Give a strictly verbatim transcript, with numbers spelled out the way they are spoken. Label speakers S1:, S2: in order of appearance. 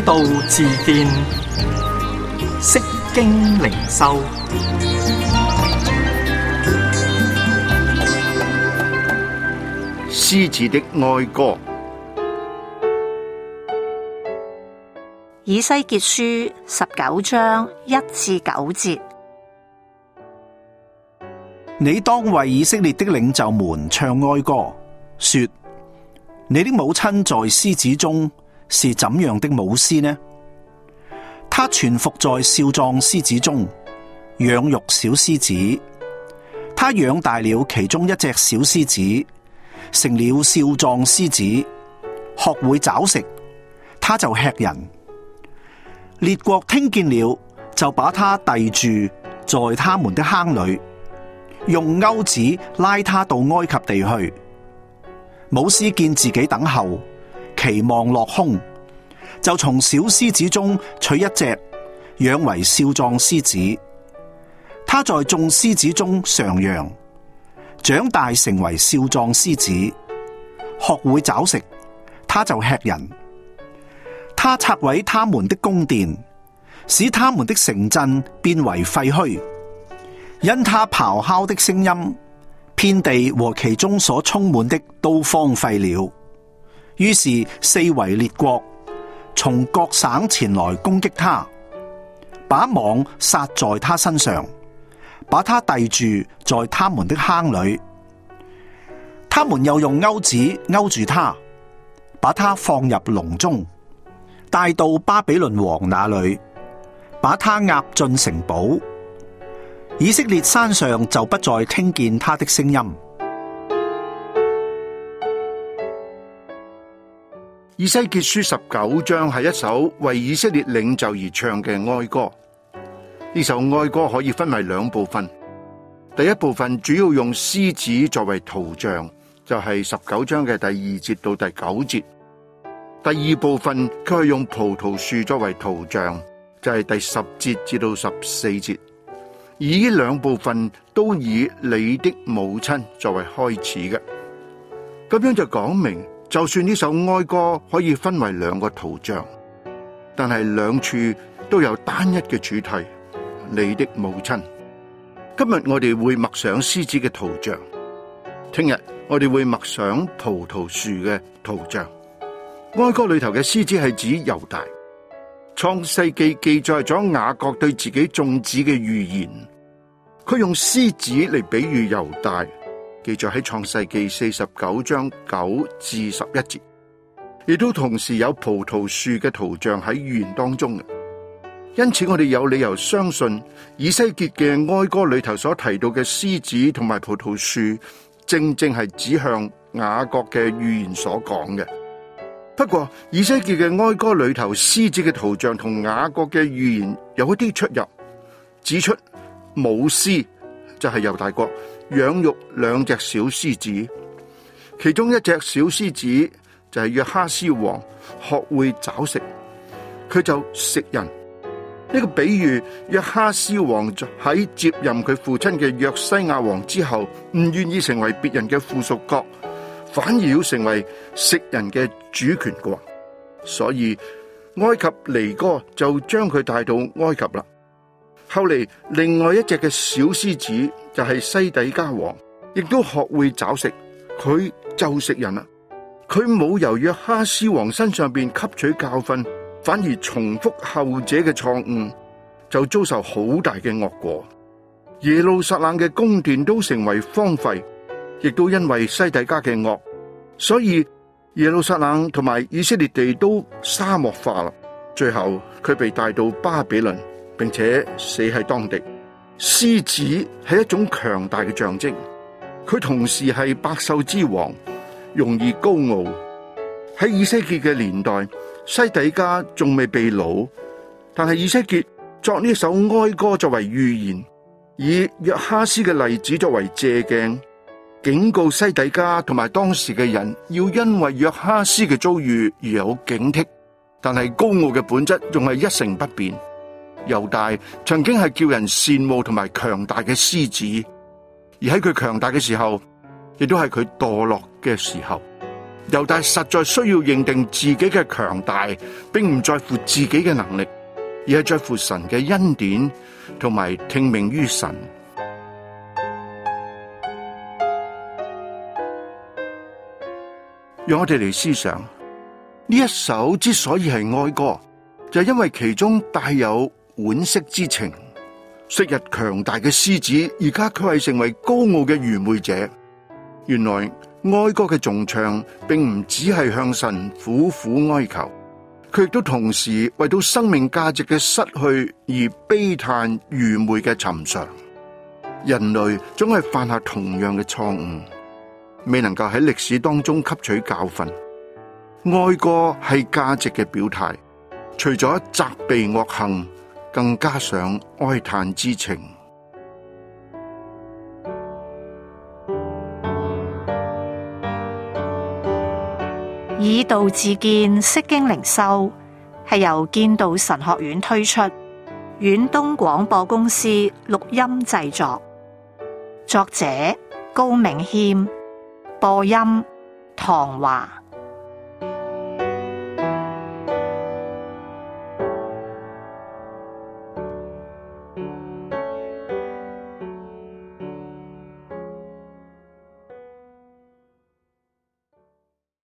S1: 道自見，釋經靈修。
S2: 獅子的哀歌。
S3: 以西結書十九章一至九節。
S4: 你當為以色列的領袖們唱哀歌，說：你的母親在獅子中是怎樣的母獅呢？她蜷伏在少壯獅子中，養育小獅子。她養大了其中一隻小獅子，成了少壯獅子，學會抓食，他就吃人。列國聽見了，就把他逮住在他們的坑裏，用鈎子拉他到埃及地去。母獅見自己等候，期望落空，就從小獅子中取一隻，養為少壯獅子。他在眾獅子中徜徉，長大成為少壯獅子，學會抓食，他就吃人。他拆毀他們的宮殿，使他們的城鎮變為廢墟。因他咆哮的聲音，遍地和其中所充滿的都荒廢了。於是四圍列國從各省前來攻擊他，把網撒在他身上，把他逮住在他們的坑裏。他們又用鈎子勾住他，把他放入籠中，帶到巴比倫王那裏，把他押進城堡。以色列山上就不再聽見他的聲音。
S2: 以西結書十九章係一首為以色列領袖而唱嘅哀歌。呢首哀歌可以分為兩部分。第一部分主要用獅子作為圖像，就係十九章嘅第二節到第九節。第二部分佢係用葡萄樹作為圖像，就係第十節至到十四節。而呢兩部分都以你的母親作為開始嘅，咁樣就講明，就算呢首哀歌可以分為兩個圖像，但係兩處都有單一嘅主題，你的母親。今日我哋會默想獅子嘅圖像，聽日我哋會默想葡萄樹嘅圖像。哀歌裏頭嘅獅子係指猶大。創世記記載咗雅各對自己眾子嘅預言，佢用獅子嚟比喻猶大，記載喺創世記四十九章九至十一節，亦都同時有葡萄樹嘅圖像喺預言當中嘅。因此我哋有理由相信以西結嘅哀歌裏頭所提到嘅獅子同埋葡萄樹，正正係指向雅各嘅預言所講嘅。不過以西結嘅哀歌裏頭獅子嘅圖像同雅各嘅預言有一啲出入，指出母獅就係猶大國養育兩隻小獅子，其中一隻小獅子就係約哈斯王學會抓食，佢就食人。呢個比喻約哈斯王喺接任佢父親嘅約西亞王之後，唔願意成為別人嘅附屬國，反而要成為食人嘅主權國，所以埃及尼哥就將佢帶到埃及啦。後嚟另外一隻嘅小獅子就係西底家王，亦都學會抓食，佢就食人啦。佢冇由約哈斯王身上邊吸取教訓，反而重複後者嘅錯誤，就遭受好大嘅惡果。耶路撒冷嘅宮殿都成為荒廢，亦都因為西底家嘅惡，所以耶路撒冷同埋以色列地都沙漠化啦。最後佢被帶到巴比倫，並且死喺當地。獅子係一種強大嘅象徵，佢同時係百獸之王，容易高傲。喺以西結嘅年代，西底家仲未被擄，但係以西結作呢首哀歌作為預言，以約哈斯嘅例子作為借鏡，警告西底家同埋當時嘅人要因為約哈斯嘅遭遇而有警惕，但係高傲嘅本質仲係一成不變。猶大曾經係叫人羨慕同埋強大嘅獅子，而喺佢強大嘅時候，亦都係佢墮落嘅時候。 猶大實在需要認定自己嘅強大，並唔在乎自己嘅能力，而係在乎神嘅恩典同埋聽命於神。讓我哋嚟思想，呢一首之所以係哀歌，就係因為其中帶有惋惜之情。昔日強大嘅獅子，而家佢係成為高傲嘅愚昧者。原來哀歌嘅頌唱並唔只係向神苦苦哀求，佢亦都同時為到生命價值嘅失去而悲嘆愚昧嘅尋常。人類總係犯下同樣嘅錯誤，未能夠喺歷史當中吸取教訓。哀歌係價值嘅表態，除咗責備惡行，更加上哀嘆之情。
S3: 以道自見，釋經靈修係由建道神學院推出，遠東廣播公司錄音製作，作者高銘謙，播音唐華。